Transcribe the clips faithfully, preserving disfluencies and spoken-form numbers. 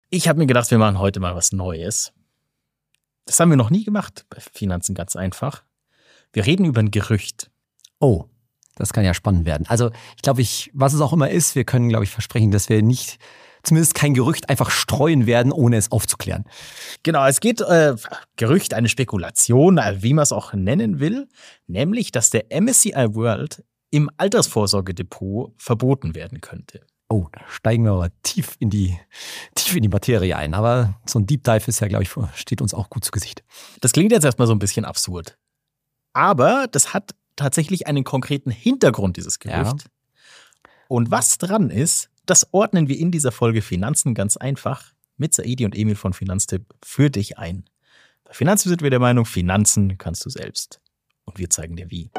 Ich habe mir gedacht, wir machen heute mal was Neues. Das haben wir noch nie gemacht bei Finanzen ganz einfach. Wir reden über ein Gerücht. Oh, das kann ja spannend werden. Also ich glaube, ich, was es auch immer ist, wir können, glaube ich, versprechen, dass wir nicht, zumindest kein Gerücht einfach streuen werden, ohne es aufzuklären. Genau, es geht äh, Gerücht, eine Spekulation, wie man es auch nennen will, nämlich, dass der M S C I World im Altersvorsorgedepot verboten werden könnte. Oh, da steigen wir aber tief in die, tief in die Materie ein. Aber so ein Deep Dive ist ja, glaube ich, steht uns auch gut zu Gesicht. Das klingt jetzt erstmal so ein bisschen absurd. Aber das hat tatsächlich einen konkreten Hintergrund, dieses Gerücht. Ja. Und was dran ist, das ordnen wir in dieser Folge Finanzen ganz einfach mit Saidi und Emil von Finanztipp für dich ein. Bei Finanztipp sind wir der Meinung, Finanzen kannst du selbst. Und wir zeigen dir wie.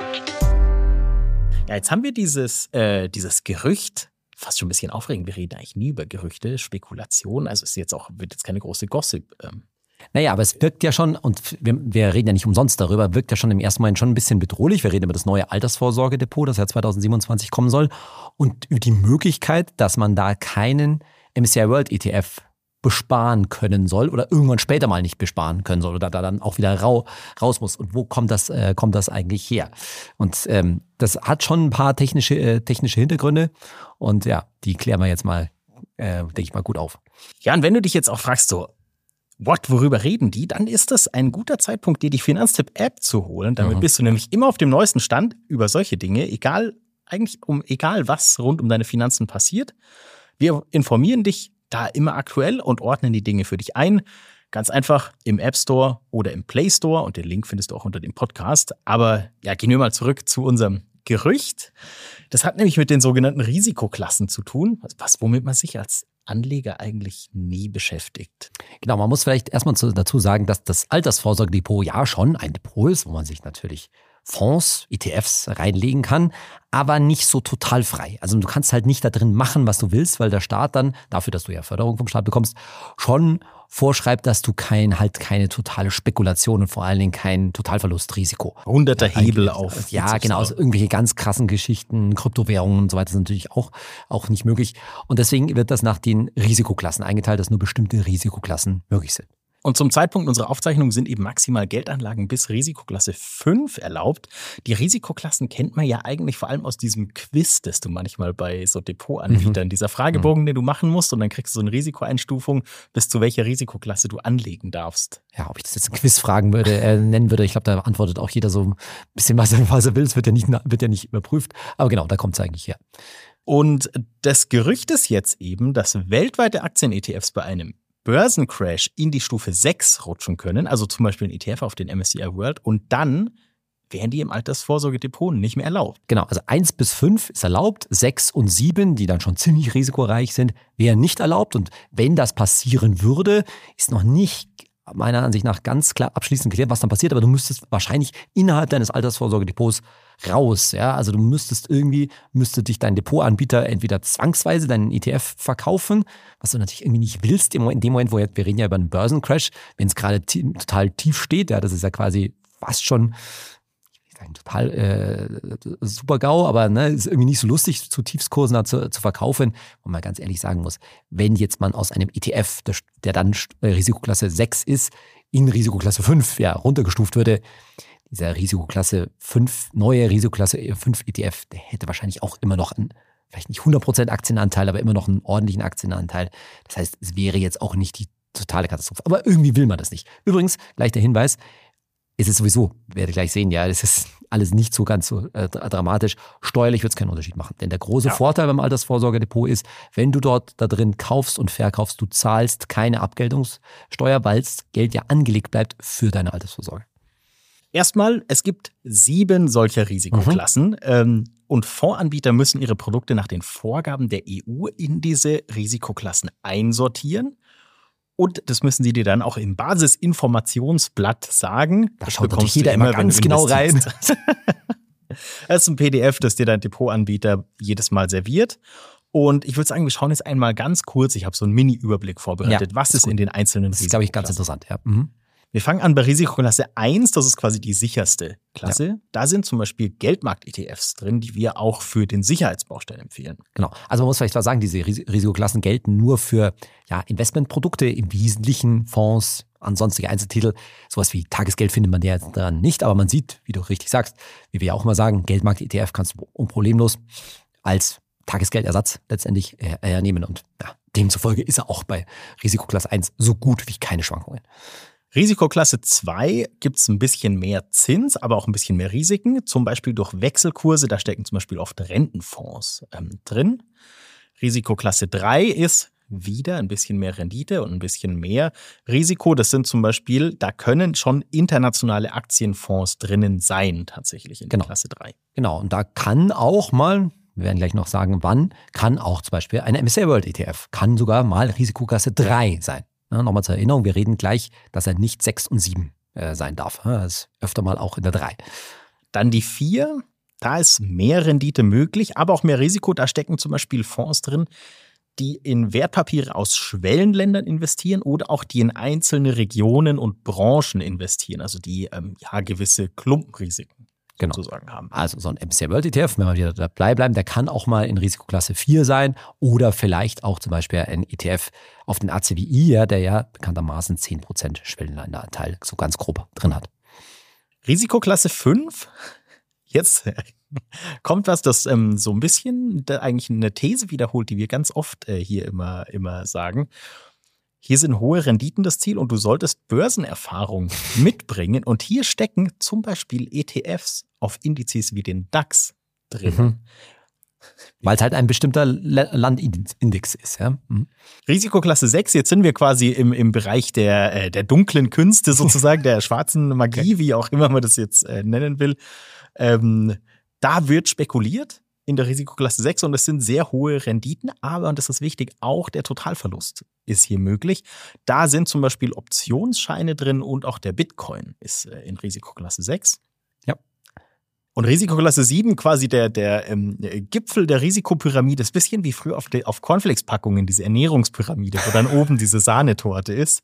Ja, jetzt haben wir dieses, äh, dieses Gerücht. Fast schon ein bisschen aufregend. Wir reden eigentlich nie über Gerüchte, Spekulationen. Also es ist jetzt auch, wird jetzt keine große Gossip. Ähm. Naja, aber es wirkt ja schon, und wir, wir reden ja nicht umsonst darüber, wirkt ja schon im ersten Moment schon ein bisschen bedrohlich. Wir reden über das neue Altersvorsorgedepot, das ja zwanzig siebenundzwanzig kommen soll. Und über die Möglichkeit, dass man da keinen M S C I World E T F besparen können soll oder irgendwann später mal nicht besparen können soll oder da dann auch wieder rau, raus muss. Und wo kommt das, äh, kommt das eigentlich her? Und ähm, das hat schon ein paar technische, äh, technische Hintergründe und ja, die klären wir jetzt mal, äh, denke ich mal, gut auf. Ja, und wenn du dich jetzt auch fragst, so, what, worüber reden die? Dann ist das ein guter Zeitpunkt, dir die Finanztipp-App zu holen. Damit mhm. bist du nämlich immer auf dem neuesten Stand über solche Dinge, egal, eigentlich um egal was rund um deine Finanzen passiert. Wir informieren dich da immer aktuell und ordnen die Dinge für dich ein. Ganz einfach im App Store oder im Play Store und den Link findest du auch unter dem Podcast. Aber ja, gehen wir mal zurück zu unserem Gerücht. Das hat nämlich mit den sogenannten Risikoklassen zu tun, was womit man sich als Anleger eigentlich nie beschäftigt. Genau, man muss vielleicht erstmal dazu sagen, dass das Altersvorsorgedepot ja schon ein Depot ist, wo man sich natürlich Fonds, E T Fs reinlegen kann, aber nicht so total frei. Also du kannst halt nicht da drin machen, was du willst, weil der Staat dann, dafür, dass du ja Förderung vom Staat bekommst, schon vorschreibt, dass du kein, halt keine totale Spekulation und vor allen Dingen kein Totalverlustrisiko. Hunderter Hebel auf. Ja, genau, also irgendwelche ganz krassen Geschichten, Kryptowährungen und so weiter sind natürlich auch, auch nicht möglich. Und deswegen wird das nach den Risikoklassen eingeteilt, dass nur bestimmte Risikoklassen möglich sind. Und zum Zeitpunkt unserer Aufzeichnung sind eben maximal Geldanlagen bis Risikoklasse fünf erlaubt. Die Risikoklassen kennt man ja eigentlich vor allem aus diesem Quiz, das du manchmal bei so Depotanbietern, mhm. dieser Fragebogen, mhm. den du machen musst und dann kriegst du so eine Risikoeinstufung, bis zu welcher Risikoklasse du anlegen darfst. Ja, ob ich das jetzt ein Quiz fragen würde, äh, nennen würde, ich glaube, da antwortet auch jeder so ein bisschen, was er, was er will. Es wird ja nicht, wird ja nicht überprüft. Aber genau, da kommt es eigentlich her. Und das Gerücht ist jetzt eben, dass weltweite Aktien-E T Fs bei einem Börsencrash in die Stufe sechs rutschen können, also zum Beispiel ein E T F auf den M S C I World, und dann wären die im Altersvorsorgedepot nicht mehr erlaubt. Genau, also eins bis fünf ist erlaubt, sechs und sieben, die dann schon ziemlich risikoreich sind, wären nicht erlaubt. Und wenn das passieren würde, ist noch nicht meiner Ansicht nach ganz klar abschließend geklärt, was dann passiert, aber du müsstest wahrscheinlich innerhalb deines Altersvorsorgedepots raus, ja, also du müsstest irgendwie, müsste dich dein Depotanbieter entweder zwangsweise deinen E T F verkaufen, was du natürlich irgendwie nicht willst, in dem Moment, wo wir, wir reden ja über einen Börsencrash, wenn es gerade t- total tief steht, ja, das ist ja quasi fast schon, ich will sagen, total äh, super GAU, aber ne, ist irgendwie nicht so lustig, zu Tiefskursen da zu, zu verkaufen, wo man ganz ehrlich sagen muss, wenn jetzt man aus einem E T F, der, der dann Risikoklasse sechs ist, in Risikoklasse fünf ja, runtergestuft würde, dieser Risikoklasse fünf, neue Risikoklasse fünf E T F, der hätte wahrscheinlich auch immer noch einen, vielleicht nicht hundert Prozent Aktienanteil, aber immer noch einen ordentlichen Aktienanteil. Das heißt, es wäre jetzt auch nicht die totale Katastrophe. Aber irgendwie will man das nicht. Übrigens, gleich der Hinweis, ist es sowieso, werdet ihr gleich sehen, ja, das ist alles nicht so ganz so äh, dramatisch. Steuerlich wird es keinen Unterschied machen. Denn der große ja. Vorteil beim Altersvorsorgedepot ist, wenn du dort da drin kaufst und verkaufst, du zahlst keine Abgeltungssteuer, weil das Geld ja angelegt bleibt für deine Altersvorsorge. Erstmal, es gibt sieben solcher Risikoklassen mhm. ähm, und Fondsanbieter müssen ihre Produkte nach den Vorgaben der E U in diese Risikoklassen einsortieren. Und das müssen sie dir dann auch im Basisinformationsblatt sagen. Da schaut natürlich jeder immer ganz genau rein. Das ist ein P D F, das dir dein Depotanbieter jedes Mal serviert. Und ich würde sagen, wir schauen jetzt einmal ganz kurz, ich habe so einen Mini-Überblick vorbereitet, ja, was ist in den einzelnen Risikoklassen. Das ist, glaube ich, ganz interessant, ja. Mhm. Wir fangen an bei Risikoklasse eins, das ist quasi die sicherste Klasse. Ja. Da sind zum Beispiel Geldmarkt-E T Fs drin, die wir auch für den Sicherheitsbaustein empfehlen. Genau, also man muss vielleicht mal sagen, diese Risikoklassen gelten nur für ja, Investmentprodukte, im Wesentlichen Fonds, an sonstige Einzeltitel. Sowas wie Tagesgeld findet man ja dann nicht, aber man sieht, wie du richtig sagst, wie wir ja auch immer sagen, Geldmarkt-E T F kannst du unproblemlos als Tagesgeldersatz letztendlich hernehmen und ja, demzufolge ist er auch bei Risikoklasse eins so gut wie keine Schwankungen. Risikoklasse zwei gibt es ein bisschen mehr Zins, aber auch ein bisschen mehr Risiken, zum Beispiel durch Wechselkurse, da stecken zum Beispiel oft Rentenfonds ähm, drin. Risikoklasse drei ist wieder ein bisschen mehr Rendite und ein bisschen mehr Risiko. Das sind zum Beispiel, da können schon internationale Aktienfonds drinnen sein, tatsächlich in genau. Klasse drei. Genau, und da kann auch mal, wir werden gleich noch sagen, wann, kann auch zum Beispiel eine M S C I World E T F, kann sogar mal Risikoklasse drei sein. Ja, nochmal zur Erinnerung, wir reden gleich, dass er nicht sechs und sieben äh, sein darf. Das ist öfter mal auch in der drei. Dann die vier, da ist mehr Rendite möglich, aber auch mehr Risiko. Da stecken zum Beispiel Fonds drin, die in Wertpapiere aus Schwellenländern investieren oder auch die in einzelne Regionen und Branchen investieren, also die ähm, ja gewisse Klumpenrisiken genau. sozusagen haben. Also so ein M S C I World E T F, wenn wir wieder dabei bleiben, der kann auch mal in Risikoklasse vier sein oder vielleicht auch zum Beispiel ein E T F auf den A C W I, ja, der ja bekanntermaßen zehn Prozent Schwellenländeranteil so ganz grob drin hat. Risikoklasse fünf, jetzt kommt was, das ähm, so ein bisschen da eigentlich eine These wiederholt, die wir ganz oft äh, hier immer, immer sagen. Hier sind hohe Renditen das Ziel und du solltest Börsenerfahrung mitbringen. Und hier stecken zum Beispiel E T Fs auf Indizes wie den DAX drin. Mhm. Weil es halt ein bestimmter Landindex ist. Ja? Mhm. Risikoklasse sechs, jetzt sind wir quasi im, im Bereich der, äh, der dunklen Künste sozusagen, der schwarzen Magie, wie auch immer man das jetzt äh, nennen will. Ähm, da wird spekuliert in der Risikoklasse sechs und es sind sehr hohe Renditen, aber, und das ist wichtig, auch der Totalverlust ist hier möglich. Da sind zum Beispiel Optionsscheine drin und auch der Bitcoin ist äh, in Risikoklasse sechs. Ja. Und Risikoklasse sieben, quasi der, der ähm, Gipfel der Risikopyramide, ist ein bisschen wie früher auf, auf Cornflakes-Packungen, diese Ernährungspyramide, wo dann oben diese Sahnetorte ist.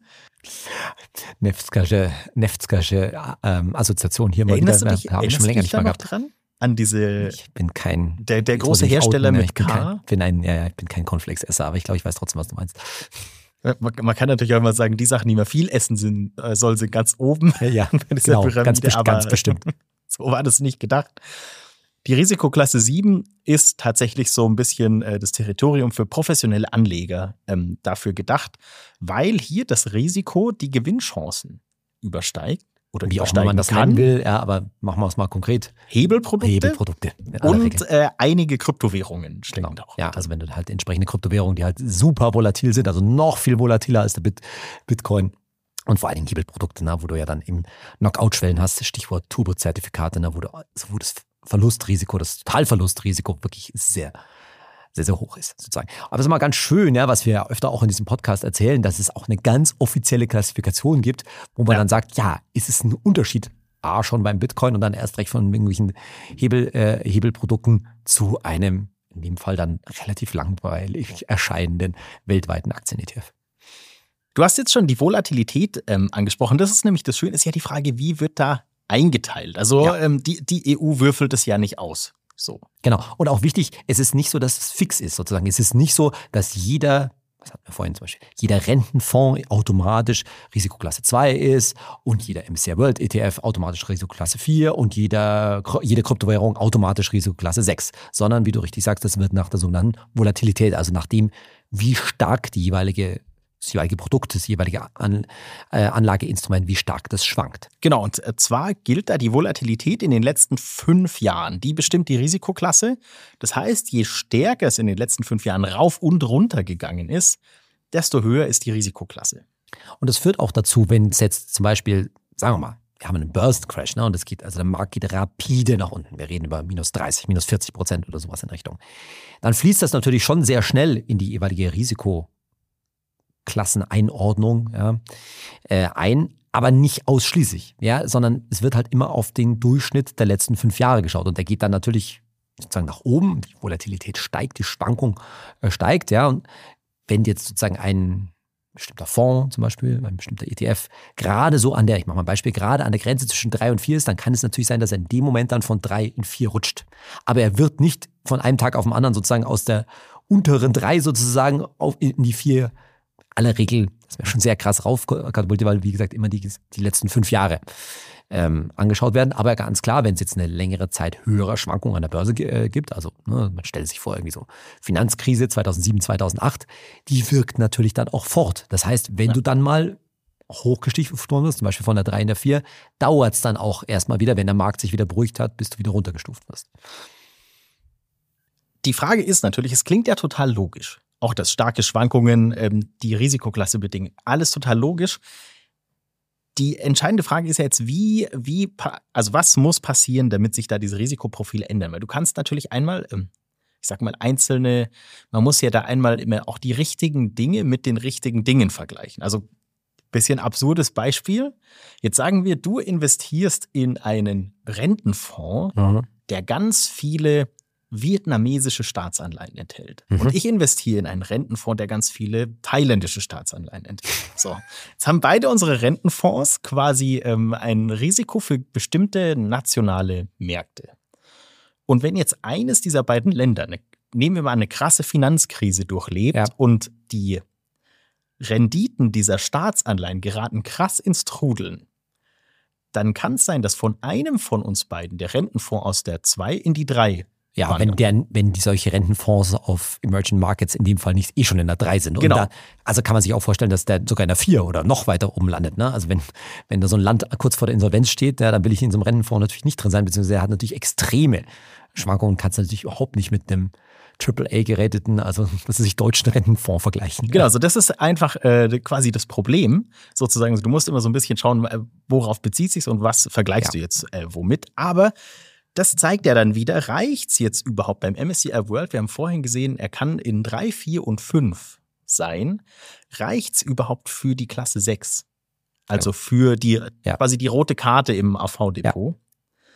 Neftzgersche, Neftzgersche ähm, Assoziation hier mal erinnerst wieder. Du dich, habe ich schon länger nicht mehr noch gehabt. Dran? An diese. Ich bin kein. Der, der große Hersteller mit ich bin K. Kein, bin ein, ja, ja, ich bin kein Cornflakes-Esser, aber ich glaube, ich weiß trotzdem, was du meinst. Man, man kann natürlich auch immer sagen, die Sachen, die man viel essen sind, soll sind ganz oben. Ja, genau, Pyramide, ganz, best- aber ganz bestimmt. So war das nicht gedacht. Die Risikoklasse sieben ist tatsächlich so ein bisschen äh, das Territorium für professionelle Anleger ähm, dafür gedacht, weil hier das Risiko die Gewinnchancen übersteigt. Oder wie auch immer man das kann. nennen will, ja, aber machen wir es mal konkret. Hebelprodukte. Hebelprodukte. Und äh, einige Kryptowährungen stecken genau. auch. Ja, also wenn du halt entsprechende Kryptowährungen, die halt super volatil sind, also noch viel volatiler als der Bit- Bitcoin. Und vor allen Dingen Hebelprodukte, ne, wo du ja dann eben Knockout-Schwellen hast, Stichwort Turbo-Zertifikate, ne, wo, du, wo das Verlustrisiko, das Totalverlustrisiko wirklich sehr, sehr, sehr hoch ist, sozusagen. Aber es ist mal ganz schön, ja, was wir ja öfter auch in diesem Podcast erzählen, dass es auch eine ganz offizielle Klassifikation gibt, wo man ja. dann sagt, ja, ist es ein Unterschied, A, schon beim Bitcoin und dann erst recht von irgendwelchen Hebel, äh, Hebelprodukten zu einem, in dem Fall dann relativ langweilig erscheinenden weltweiten Aktien-E T F. Du hast jetzt schon die Volatilität ähm, angesprochen. Das ist nämlich das Schöne, ist ja die Frage, wie wird da eingeteilt? Also ja. ähm, die, die E U würfelt es ja nicht aus. So. Genau. Und auch wichtig, es ist nicht so, dass es fix ist, sozusagen. Es ist nicht so, dass jeder, was hatten wir vorhin zum Beispiel, jeder Rentenfonds automatisch Risikoklasse zwei ist und jeder M S C I World E T F automatisch Risikoklasse vier und jeder, jede Kryptowährung automatisch Risikoklasse sechs. Sondern, wie du richtig sagst, das wird nach der sogenannten Volatilität, also nach dem, wie stark die jeweilige das jeweilige Produkt, das jeweilige An, äh, Anlageinstrument, wie stark das schwankt. Genau, und zwar gilt da die Volatilität in den letzten fünf Jahren. Die bestimmt die Risikoklasse. Das heißt, je stärker es in den letzten fünf Jahren rauf und runter gegangen ist, desto höher ist die Risikoklasse. Und das führt auch dazu, wenn es jetzt zum Beispiel, sagen wir mal, wir haben einen Burst-Crash, ne? Und das geht, also der Markt geht rapide nach unten. Wir reden über minus dreißig, minus vierzig Prozent oder sowas in Richtung. Dann fließt das natürlich schon sehr schnell in die jeweilige Risiko. Klasseneinordnung ja, äh, ein, aber nicht ausschließlich, ja, sondern es wird halt immer auf den Durchschnitt der letzten fünf Jahre geschaut und der geht dann natürlich sozusagen nach oben, die Volatilität steigt, die Schwankung äh, steigt, ja, und wenn jetzt sozusagen ein bestimmter Fonds zum Beispiel, ein bestimmter E T F, gerade so an der, ich mache mal ein Beispiel, gerade an der Grenze zwischen drei und vier ist, dann kann es natürlich sein, dass er in dem Moment dann von drei in vier rutscht. Aber er wird nicht von einem Tag auf den anderen sozusagen aus der unteren drei sozusagen auf in die vier, aller Regel, das wäre schon sehr krass raufkatapultiert, weil wie gesagt immer die, die letzten fünf Jahre ähm, angeschaut werden. Aber ganz klar, wenn es jetzt eine längere Zeit höherer Schwankungen an der Börse äh, gibt, also ne, man stellt sich vor, irgendwie so Finanzkrise zweitausendsieben, zweitausendacht, die wirkt natürlich dann auch fort. Das heißt, wenn ja. du dann mal hochgestiegen wirst, zum Beispiel von der drei in der vier, dauert es dann auch erstmal wieder, wenn der Markt sich wieder beruhigt hat, bis du wieder runtergestuft wirst. Die Frage ist natürlich, es klingt ja total logisch. Auch dass starke Schwankungen, ähm, die Risikoklasse bedingen, alles total logisch. Die entscheidende Frage ist ja jetzt, wie, wie, also was muss passieren, damit sich da diese Risikoprofile ändern? Weil du kannst natürlich einmal, ähm, ich sag mal, einzelne, man muss ja da einmal immer auch die richtigen Dinge mit den richtigen Dingen vergleichen. Also bisschen absurdes Beispiel. Jetzt sagen wir, du investierst in einen Rentenfonds, mhm. der ganz viele vietnamesische Staatsanleihen enthält. Mhm. Und ich investiere in einen Rentenfonds, der ganz viele thailändische Staatsanleihen enthält. So, jetzt haben beide unsere Rentenfonds quasi ähm, ein Risiko für bestimmte nationale Märkte. Und wenn jetzt eines dieser beiden Länder, eine, nehmen wir mal eine krasse Finanzkrise durchlebt ja. und die Renditen dieser Staatsanleihen geraten krass ins Trudeln, dann kann es sein, dass von einem von uns beiden der Rentenfonds aus der zwei in die drei Ja, wenn, der, wenn die solche Rentenfonds auf Emerging Markets in dem Fall nicht eh schon in der drei sind. Genau. Und da, also kann man sich auch vorstellen, dass der sogar in der vier oder noch weiter oben landet. Ne? Also wenn, wenn da so ein Land kurz vor der Insolvenz steht, ja, dann will ich in so einem Rentenfonds natürlich nicht drin sein, beziehungsweise er hat natürlich extreme Schwankungen, kannst du natürlich überhaupt nicht mit einem Triple A geräteten, also was sich deutschen Rentenfonds vergleichen. Genau, also das ist einfach äh, quasi das Problem, sozusagen. Du musst immer so ein bisschen schauen, worauf bezieht sich's und was vergleichst ja. du jetzt äh, womit. Aber das zeigt ja dann wieder, reicht's jetzt überhaupt beim M S C I World? Wir haben vorhin gesehen, er kann in drei, vier und fünf sein. Reicht's überhaupt für die Klasse sechs? Also für die ja. quasi die rote Karte im A V-Depot. Ja.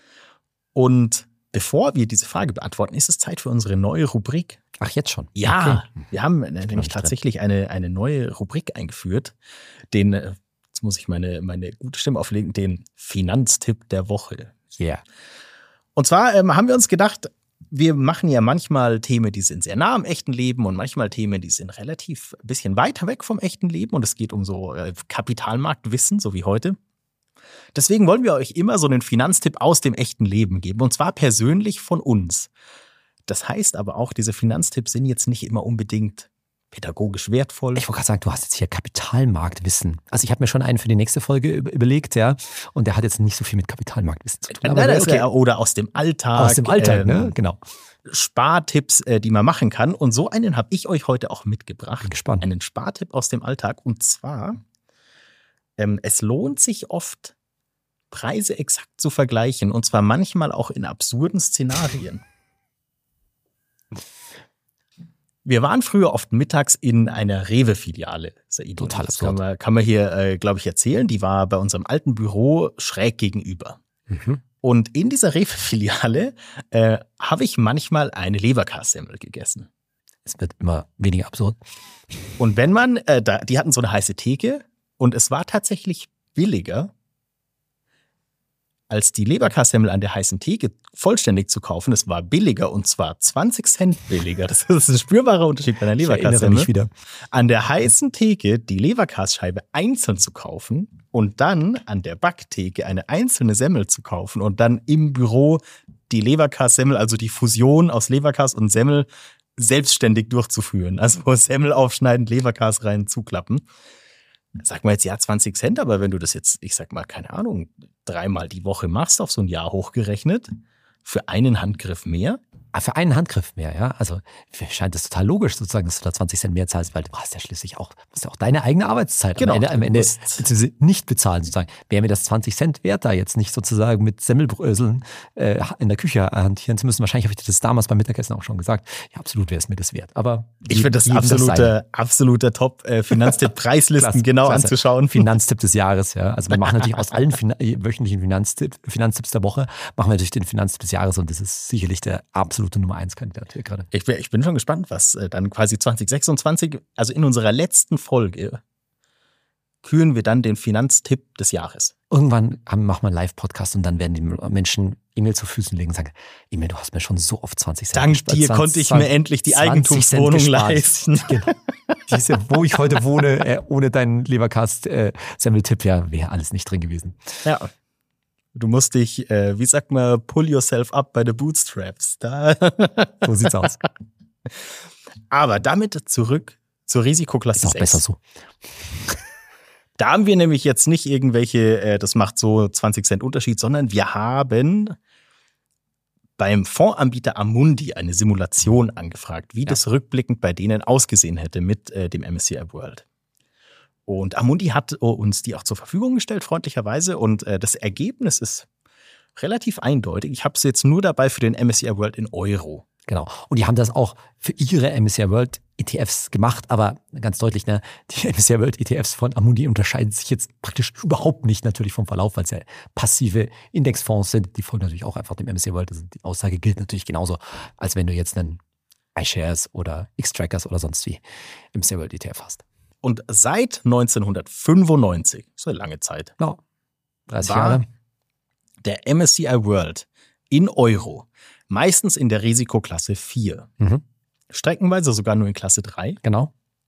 Und bevor wir diese Frage beantworten, ist es Zeit für unsere neue Rubrik. Ach, jetzt schon? Ja, okay. Wir haben nämlich tatsächlich eine, eine neue Rubrik eingeführt. Den, jetzt muss ich meine, meine gute Stimme auflegen, den Finanztipp der Woche. Ja. Yeah. Und zwar ähm, haben wir uns gedacht, wir machen ja manchmal Themen, die sind sehr nah am echten Leben und manchmal Themen, die sind relativ ein bisschen weiter weg vom echten Leben. Und es geht um so äh, Kapitalmarktwissen, so wie heute. Deswegen wollen wir euch immer so einen Finanztipp aus dem echten Leben geben. Und zwar persönlich von uns. Das heißt aber auch, diese Finanztipps sind jetzt nicht immer unbedingt pädagogisch wertvoll. Ich wollte gerade sagen, du hast jetzt hier Kapitalmarktwissen. Also ich habe mir schon einen für die nächste Folge überlegt, ja. Und der hat jetzt nicht so viel mit Kapitalmarktwissen zu tun. Aber nein, okay. Oder aus dem Alltag. Aus dem Alltag, ähm, ne? Genau. Spartipps, äh, die man machen kann. Und so einen habe ich euch heute auch mitgebracht. Bin gespannt. Einen Spartipp aus dem Alltag. Und zwar, ähm, es lohnt sich oft, Preise exakt zu vergleichen. Und zwar manchmal auch in absurden Szenarien. Wir waren früher oft mittags in einer Rewe-Filiale. Total das kann man, kann man hier, äh, glaube ich, erzählen. Die war bei unserem alten Büro schräg gegenüber. Mhm. Und in dieser Rewe-Filiale äh, habe ich manchmal eine Leberkassemmel gegessen. Es wird immer weniger absurd. Und wenn man, äh, da, die hatten so eine heiße Theke und es war tatsächlich billiger, als die Leberkassemmel an der heißen Theke vollständig zu kaufen. Es war billiger und zwar zwanzig Cent billiger. Das ist ein spürbarer Unterschied bei einer Leberkassemmel. Wieder. An der heißen Theke die Leberkasscheibe einzeln zu kaufen und dann an der Backtheke eine einzelne Semmel zu kaufen und dann im Büro die Leberkassemmel, also die Fusion aus Leberkass und Semmel selbstständig durchzuführen. Also Semmel aufschneiden, Leberkass rein, zuklappen. Sag mal jetzt, ja, zwanzig Cent, aber wenn du das jetzt, ich sag mal, keine Ahnung, dreimal die Woche machst, auf so ein Jahr hochgerechnet, für einen Handgriff mehr? Ah, für einen Handgriff mehr, ja. Also scheint es total logisch sozusagen, dass du da zwanzig Cent mehr zahlst, weil du hast ja schließlich auch, musst ja auch deine eigene Arbeitszeit genau, am Ende, am Ende beziehungsweise nicht bezahlen sozusagen. Wäre mir das zwanzig Cent wert, da jetzt nicht sozusagen mit Semmelbröseln äh, in der Küche hantieren zu müssen. Wahrscheinlich habe ich dir das damals beim Mittagessen auch schon gesagt. Ja, absolut wäre es mir das wert. Aber ich finde das absoluter, absoluter Top-Finanztipp-Preislisten genau klasse. Anzuschauen. Finanztipp des Jahres, ja. Also wir machen natürlich aus allen Fin- wöchentlichen Finanztipp, Finanztipps der Woche, machen wir natürlich den Finanztipp des Jahres und das ist sicherlich der absolute Nummer eins Kandidat hier gerade. Ich bin, ich bin schon gespannt, was äh, dann quasi zwanzig sechsundzwanzig, also in unserer letzten Folge, küren wir dann den Finanztipp des Jahres. Irgendwann haben, machen wir einen Live-Podcast und dann werden die Menschen E-Mail zu Füßen legen und sagen, Emil, du hast mir schon so oft zwanzig Cent Dank gespart. dir konnte ich mir endlich die Eigentumswohnung leisten. Genau. Diese, wo ich heute wohne, äh, ohne deinen Leberkast äh, Semmeltipp, ja, wäre alles nicht drin gewesen. Ja. Du musst dich, äh, wie sagt man, pull yourself up by the bootstraps. Da. So sieht's aus. Aber damit zurück zur Risikoklasse Ist auch sechs. besser so. Da haben wir nämlich jetzt nicht irgendwelche, äh, das macht so zwanzig Cent Unterschied, sondern wir haben beim Fondsanbieter Amundi eine Simulation angefragt, wie ja. das rückblickend bei denen ausgesehen hätte mit äh, dem M S C I World. Und Amundi hat uns die auch zur Verfügung gestellt, freundlicherweise. Und äh, das Ergebnis ist relativ eindeutig. Ich habe es jetzt nur dabei für den M S C I World in Euro. Genau. Und die haben das auch für ihre M S C I World E T Fs gemacht, aber ganz deutlich, ne, die M S C I World E T Fs von Amundi unterscheiden sich jetzt praktisch überhaupt nicht natürlich vom Verlauf, weil es ja passive Indexfonds sind. Die folgen natürlich auch einfach dem M S C I World. Also die Aussage gilt natürlich genauso, als wenn du jetzt einen iShares oder X-Trackers oder sonst wie M S C I World E T F hast. Und seit neunzehnhundertfünfundneunzig, so eine lange Zeit, no, dreißig war Jahre, der M S C I World in Euro meistens in der Risikoklasse vier. Mhm. Streckenweise sogar nur in Klasse drei. Genau.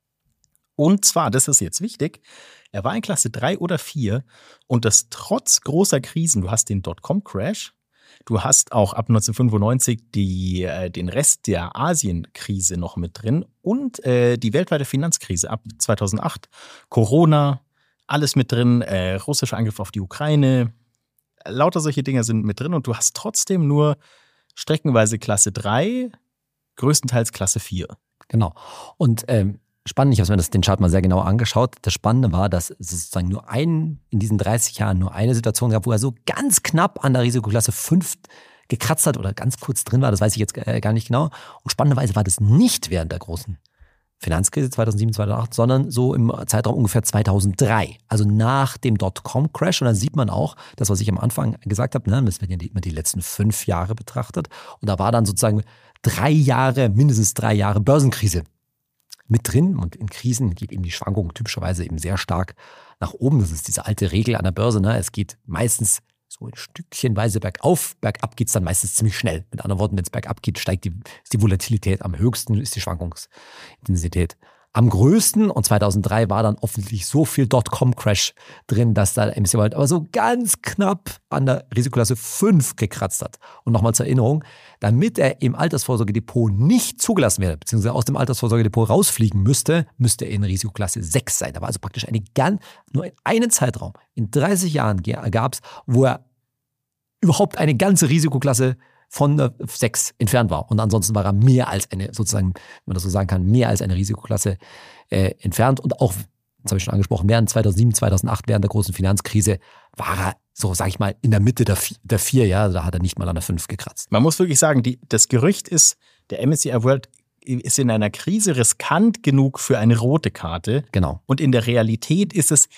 Und zwar, das ist jetzt wichtig, er war in Klasse drei oder vier und das trotz großer Krisen. Du hast den Dotcom-Crash, du hast auch ab neunzehnhundertfünfundneunzig die, äh, den Rest der Asien-Krise noch mit drin und äh, die weltweite Finanzkrise ab zweitausendacht, Corona, alles mit drin, äh, russischer Angriff auf die Ukraine, lauter solche Dinge sind mit drin und du hast trotzdem nur streckenweise Klasse drei, größtenteils Klasse vier. Genau. Und ähm, spannend, ich habe mir das, den Chart mal sehr genau angeschaut. Das Spannende war, dass es sozusagen nur ein, in diesen dreißig Jahren nur eine Situation gab, wo er so ganz knapp an der Risikoklasse fünf gekratzt hat oder ganz kurz drin war. Das weiß ich jetzt äh, gar nicht genau. Und spannenderweise war das nicht während der großen Finanzkrise zweitausendsieben, zweitausendacht, sondern so im Zeitraum ungefähr zweitausenddrei, also nach dem Dotcom-Crash. Und dann sieht man auch, das, was ich am Anfang gesagt habe, ne, das werden ja immer die letzten fünf Jahre betrachtet. Und da war dann sozusagen drei Jahre, mindestens drei Jahre Börsenkrise mit drin. Und in Krisen geht eben die Schwankung typischerweise eben sehr stark nach oben. Das ist diese alte Regel an der Börse. Ne? Es geht meistens so ein Stückchenweise bergauf. Bergab geht es dann meistens ziemlich schnell. Mit anderen Worten, wenn es bergab geht, steigt die, ist die Volatilität am höchsten, ist die Schwankungsintensität am größten. Und zweitausenddrei war dann offensichtlich so viel Dotcom-Crash drin, dass da der M S C I World aber so ganz knapp an der Risikoklasse fünf gekratzt hat. Und nochmal zur Erinnerung, damit er im Altersvorsorgedepot nicht zugelassen werde, beziehungsweise aus dem Altersvorsorgedepot rausfliegen müsste, müsste er in Risikoklasse sechs sein. Da war also praktisch eine ganz, nur einen Zeitraum, in dreißig Jahren gab es, wo er überhaupt eine ganze Risikoklasse von der sechs entfernt war. Und ansonsten war er mehr als eine, sozusagen, wenn man das so sagen kann, mehr als eine Risikoklasse äh, entfernt. Und auch, das habe ich schon angesprochen, während zweitausendsieben, zweitausendacht, während der großen Finanzkrise, war er, so sage ich mal, in der Mitte der, der vier, ja, da hat er nicht mal an der fünf gekratzt. Man muss wirklich sagen, die, das Gerücht ist, der M S C I World ist in einer Krise riskant genug für eine rote Karte. Genau. Und in der Realität ist es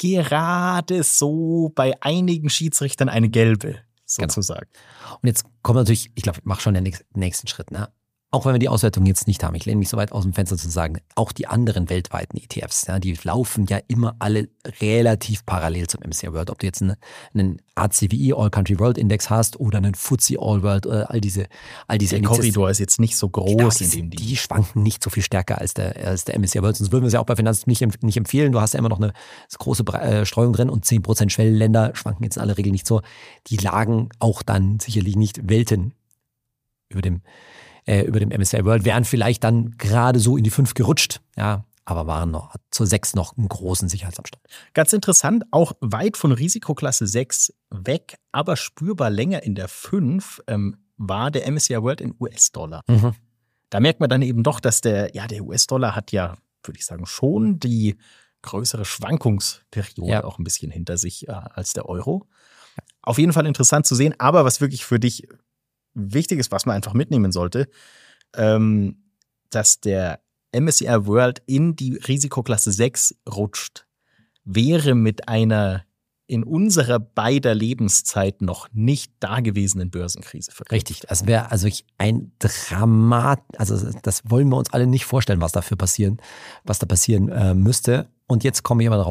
gerade so bei einigen Schiedsrichtern eine gelbe, sozusagen. Genau. Und jetzt kommt natürlich, ich glaube, ich mache schon den nächsten Schritt, ne? Auch wenn wir die Auswertung jetzt nicht haben, ich lehne mich so weit aus dem Fenster zu sagen, auch die anderen weltweiten E T Fs, ja, die laufen ja immer alle relativ parallel zum M S C I World. Ob du jetzt einen, einen A C W I All Country World Index hast oder einen F T S E All World, oder all diese, all diese Der Indizes. Korridor ist jetzt nicht so groß, genau, in dem die. Die schwanken nicht so viel stärker als der, als der M S C I World. Sonst würden wir es ja auch bei Finanz nicht, nicht empfehlen. Du hast ja immer noch eine große äh, Streuung drin und zehn Prozent Schwellenländer schwanken jetzt in aller Regel nicht so. Die lagen auch dann sicherlich nicht Welten über dem über dem M S C I World, wären vielleicht dann gerade so in die fünf gerutscht, ja, aber waren noch zur sechs noch einen großen Sicherheitsabstand. Ganz interessant, auch weit von Risikoklasse sechs weg, aber spürbar länger in der fünf ähm, war der M S C I World in U S-Dollar. Mhm. Da merkt man dann eben doch, dass der, ja, der U S-Dollar hat ja, würde ich sagen, schon die größere Schwankungsperiode ja. auch ein bisschen hinter sich äh, als der Euro. Auf jeden Fall interessant zu sehen, aber was wirklich für dich wichtig ist, was man einfach mitnehmen sollte, ähm, dass der M S C I World in die Risikoklasse sechs rutscht, wäre mit einer in unserer beider Lebenszeit noch nicht dagewesenen Börsenkrise verknüpft. Richtig, das wäre also ein Dramat, also das wollen wir uns alle nicht vorstellen, was dafür passieren, was da passieren äh, müsste. Und jetzt kommen wir mal darauf.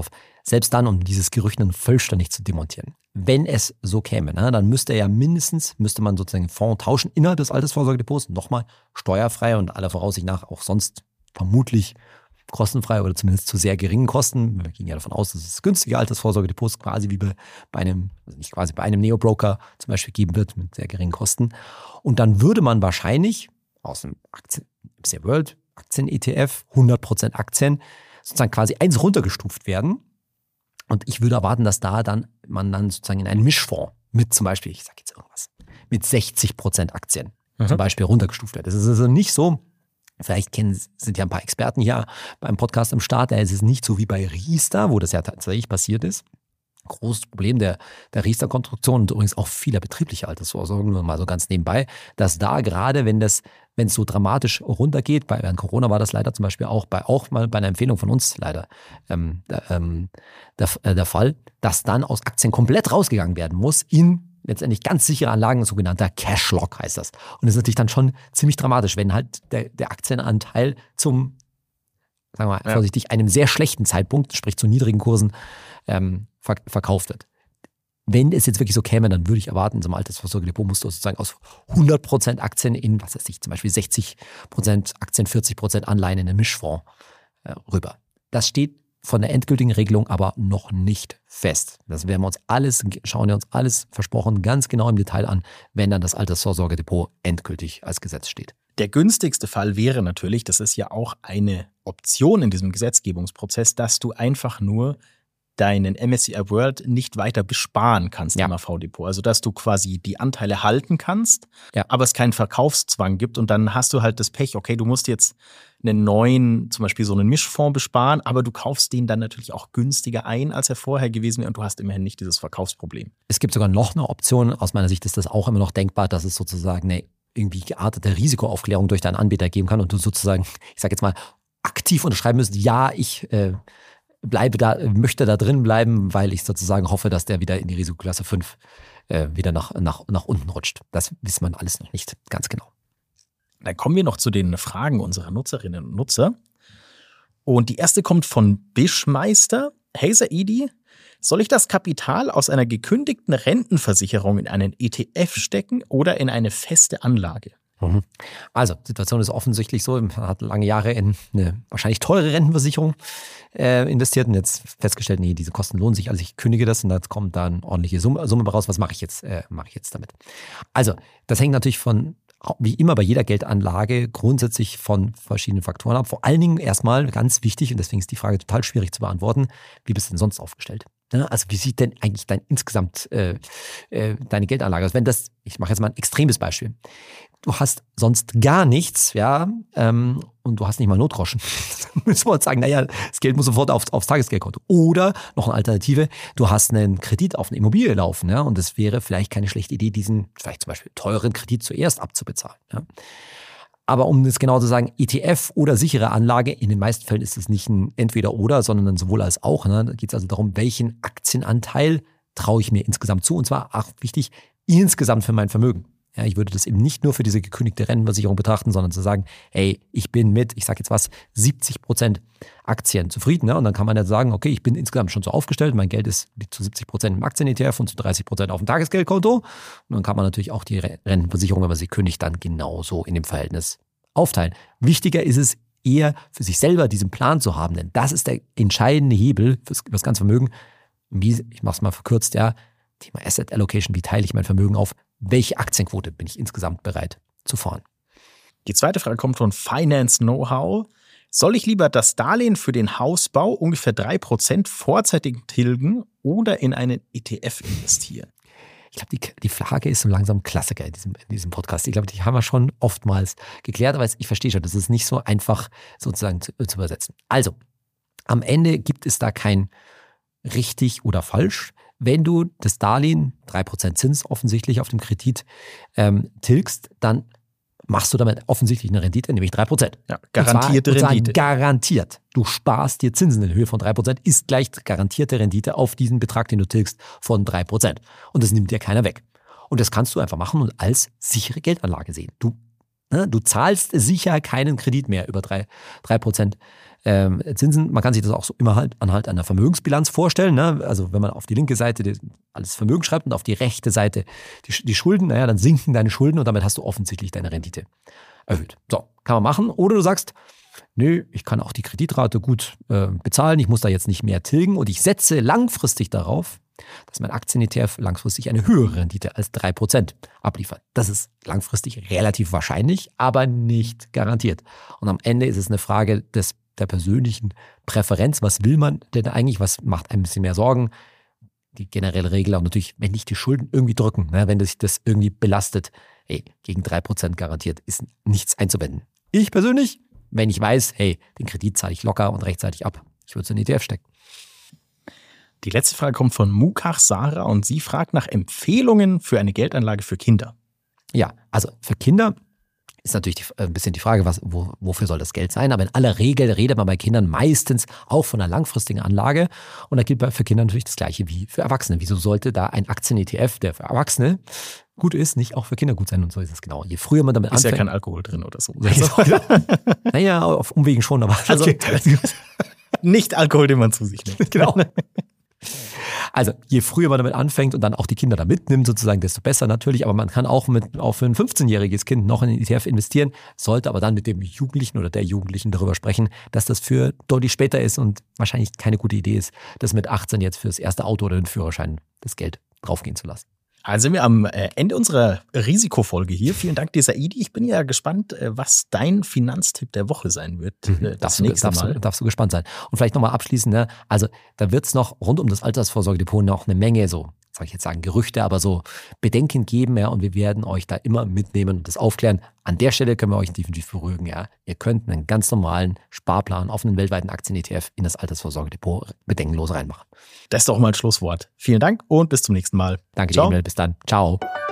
selbst dann, um dieses Gerücht dann vollständig zu demontieren, wenn es so käme, ne, dann müsste ja mindestens, müsste man sozusagen den Fonds tauschen innerhalb des Altersvorsorgedepots, nochmal steuerfrei und aller Voraussicht nach auch sonst vermutlich kostenfrei oder zumindest zu sehr geringen Kosten. Wir gehen ja davon aus, dass es günstige Altersvorsorgedepots quasi wie bei, bei einem, also nicht quasi bei einem Neo-Broker zum Beispiel geben wird mit sehr geringen Kosten. Und dann würde man wahrscheinlich aus dem Aktien, B C World Aktien-E T F, hundert Prozent Aktien, sozusagen quasi eins runtergestuft werden. Und ich würde erwarten, dass da dann man dann sozusagen in einen Mischfonds mit zum Beispiel, ich sage jetzt irgendwas, mit sechzig Prozent Aktien mhm. zum Beispiel runtergestuft wird. Das ist also nicht so, vielleicht kennen, sind ja ein paar Experten hier beim Podcast am Start, es ist nicht so wie bei Riester, wo das ja tatsächlich passiert ist. Großes Problem der, der Riester-Konstruktion und übrigens auch vieler betrieblicher Altersvorsorgen, nur mal so ganz nebenbei, dass da gerade, wenn das, wenn es so dramatisch runtergeht, bei während Corona war das leider zum Beispiel auch bei, auch mal bei einer Empfehlung von uns leider ähm, ähm, der, äh, der Fall, dass dann aus Aktien komplett rausgegangen werden muss in letztendlich ganz sichere Anlagen, ein sogenannter Cash-Lock heißt das. Und das ist natürlich dann schon ziemlich dramatisch, wenn halt der, der Aktienanteil zum, sagen wir mal vorsichtig, einem sehr schlechten Zeitpunkt, sprich zu niedrigen Kursen, ähm, verk- verkauft wird. Wenn es jetzt wirklich so käme, dann würde ich erwarten, in so einem Altersvorsorgedepot musst du sozusagen aus hundert Prozent Aktien in, was weiß ich, zum Beispiel sechzig Prozent Aktien, vierzig Prozent Anleihen in einen Mischfonds äh, rüber. Das steht von der endgültigen Regelung aber noch nicht fest. Das werden wir uns alles, schauen wir uns alles versprochen ganz genau im Detail an, wenn dann das Altersvorsorgedepot endgültig als Gesetz steht. Der günstigste Fall wäre natürlich, das ist ja auch eine Option in diesem Gesetzgebungsprozess, dass du einfach nur deinen M S C I World nicht weiter besparen kannst ja. im A V-Depot. Also dass du quasi die Anteile halten kannst, ja. aber es keinen Verkaufszwang gibt und dann hast du halt das Pech, okay, du musst jetzt einen neuen, zum Beispiel so einen Mischfonds besparen, aber du kaufst den dann natürlich auch günstiger ein, als er vorher gewesen wäre und du hast immerhin nicht dieses Verkaufsproblem. Es gibt sogar noch eine Option, aus meiner Sicht ist das auch immer noch denkbar, dass es sozusagen eine irgendwie geartete Risikoaufklärung durch deinen Anbieter geben kann und du sozusagen, ich sage jetzt mal, aktiv unterschreiben müsst, ja, ich äh, bleibe da, möchte da drin bleiben, weil ich sozusagen hoffe, dass der wieder in die Risikoklasse fünf äh, wieder nach, nach, nach unten rutscht. Das wissen wir alles noch nicht ganz genau. Dann kommen wir noch zu den Fragen unserer Nutzerinnen und Nutzer. Und die erste kommt von Bischmeister. Hey Saidi, soll ich das Kapital aus einer gekündigten Rentenversicherung in einen E T F stecken oder in eine feste Anlage? Also, die Situation ist offensichtlich so, man hat lange Jahre in eine wahrscheinlich teure Rentenversicherung äh, investiert und jetzt festgestellt, nee, diese Kosten lohnen sich, also ich kündige das und jetzt kommt da eine ordentliche Summe, Summe raus. Was mache ich jetzt, äh, mache ich jetzt damit? Also, das hängt natürlich von, wie immer bei jeder Geldanlage, grundsätzlich von verschiedenen Faktoren ab. Vor allen Dingen erstmal ganz wichtig, und deswegen ist die Frage total schwierig zu beantworten, wie bist du denn sonst aufgestellt? Also wie sieht denn eigentlich dein insgesamt äh, äh, deine Geldanlage aus? Wenn das, ich mache jetzt mal ein extremes Beispiel. Du hast sonst gar nichts, ja, ähm, und du hast nicht mal Notgroschen. Dann müssen wir uns sagen, naja, das Geld muss sofort auf, aufs Tagesgeldkonto. Oder noch eine Alternative, du hast einen Kredit auf eine Immobilie laufen, ja, und es wäre vielleicht keine schlechte Idee, diesen vielleicht zum Beispiel teuren Kredit zuerst abzubezahlen. Ja. Aber um das genau zu sagen, E T F oder sichere Anlage, in den meisten Fällen ist es nicht ein Entweder-Oder, sondern ein sowohl als auch. Ne? Da geht es also darum, welchen Aktienanteil traue ich mir insgesamt zu. Und zwar, ach wichtig, insgesamt für mein Vermögen. Ja, ich würde das eben nicht nur für diese gekündigte Rentenversicherung betrachten, sondern zu sagen, hey, ich bin mit, ich sage jetzt was, siebzig Prozent Aktien zufrieden. Ne? Und dann kann man ja sagen, okay, ich bin insgesamt schon so aufgestellt, mein Geld ist zu siebzig Prozent im Aktien-E T F und zu dreißig Prozent auf dem Tagesgeldkonto. Und dann kann man natürlich auch die Rentenversicherung, wenn man sie kündigt, dann genauso in dem Verhältnis aufteilen. Wichtiger ist es eher für sich selber diesen Plan zu haben, denn das ist der entscheidende Hebel für das ganze Vermögen. Wie, ich mache es mal verkürzt, ja, Thema Asset Allocation, wie teile ich mein Vermögen auf? Welche Aktienquote bin ich insgesamt bereit zu fahren? Die zweite Frage kommt von Finance Know-how. Soll ich lieber das Darlehen für den Hausbau ungefähr drei Prozent vorzeitig tilgen oder in einen E T F investieren? Ich glaube, die, die Frage ist so langsam Klassiker in diesem, in diesem Podcast. Ich glaube, die haben wir schon oftmals geklärt, aber ich verstehe schon, das ist nicht so einfach sozusagen zu, zu übersetzen. Also, am Ende gibt es da kein richtig oder falsch. Wenn du das Darlehen, drei Prozent Zins offensichtlich auf dem Kredit ähm, tilgst, dann machst du damit offensichtlich eine Rendite, nämlich drei Prozent. Ja, garantierte und zwar, Rendite. Und zwar garantiert. Du sparst dir Zinsen in Höhe von drei Prozent, ist gleich garantierte Rendite auf diesen Betrag, den du tilgst, von drei Prozent. Und das nimmt dir keiner weg. Und das kannst du einfach machen und als sichere Geldanlage sehen. Du Ne? Du zahlst sicher keinen Kredit mehr über drei Prozent ähm, Zinsen. Man kann sich das auch so immer halt anhand einer Vermögensbilanz vorstellen. Ne? Also wenn man auf die linke Seite die, alles Vermögen schreibt und auf die rechte Seite die, die Schulden, naja, dann sinken deine Schulden und damit hast du offensichtlich deine Rendite erhöht. So, kann man machen. Oder du sagst, nö, ich kann auch die Kreditrate gut äh, bezahlen, ich muss da jetzt nicht mehr tilgen und ich setze langfristig darauf, dass mein Aktien-E T F langfristig eine höhere Rendite als drei Prozent abliefert. Das ist langfristig relativ wahrscheinlich, aber nicht garantiert. Und am Ende ist es eine Frage des, der persönlichen Präferenz. Was will man denn eigentlich? Was macht ein bisschen mehr Sorgen? Die generelle Regel auch natürlich, wenn dich die Schulden irgendwie drücken, ne, wenn sich das irgendwie belastet, hey, gegen drei Prozent garantiert ist nichts einzuwenden. Ich persönlich, wenn ich weiß, hey, den Kredit zahle ich locker und rechtzeitig ab, ich würde es in den E T F stecken. Die letzte Frage kommt von Mukach Sarah und sie fragt nach Empfehlungen für eine Geldanlage für Kinder. Ja, also für Kinder ist natürlich die, ein bisschen die Frage, was, wo, wofür soll das Geld sein? Aber in aller Regel redet man bei Kindern meistens auch von einer langfristigen Anlage. Und da gilt für Kinder natürlich das Gleiche wie für Erwachsene. Wieso sollte da ein Aktien-E T F, der für Erwachsene gut ist, nicht auch für Kinder gut sein? Und so ist es genau. Je früher man damit ist anfängt. Ist ja kein Alkohol drin oder so. Naja, auf Umwegen schon, aber also, okay. Nicht Alkohol, den man zu sich nimmt. Genau. Also je früher man damit anfängt und dann auch die Kinder da mitnimmt sozusagen, desto besser natürlich. Aber man kann auch mit auch für ein fünfzehnjähriges Kind noch in den E T F investieren, sollte aber dann mit dem Jugendlichen oder der Jugendlichen darüber sprechen, dass das für deutlich später ist und wahrscheinlich keine gute Idee ist, das mit achtzehn jetzt fürs erste Auto oder den Führerschein das Geld draufgehen zu lassen. Also sind wir am Ende unserer Risikofolge hier. Vielen Dank dir, Saidi. Ich bin ja gespannt, was dein Finanztipp der Woche sein wird. Mhm. Das darfst, nächste du, darfst, Mal. Du, darfst du gespannt sein. Und vielleicht nochmal abschließend, ne? Also da wird es noch rund um das Altersvorsorgedepot noch eine Menge so, soll ich jetzt sagen, Gerüchte, aber so Bedenken geben, ja, und wir werden euch da immer mitnehmen und das aufklären. An der Stelle können wir euch definitiv beruhigen, ja. Ihr könnt einen ganz normalen Sparplan auf einen weltweiten Aktien-E T F in das Altersvorsorgedepot bedenkenlos reinmachen. Das ist doch mal ein Schlusswort. Vielen Dank und bis zum nächsten Mal. Danke dir, Emil. Bis dann. Ciao.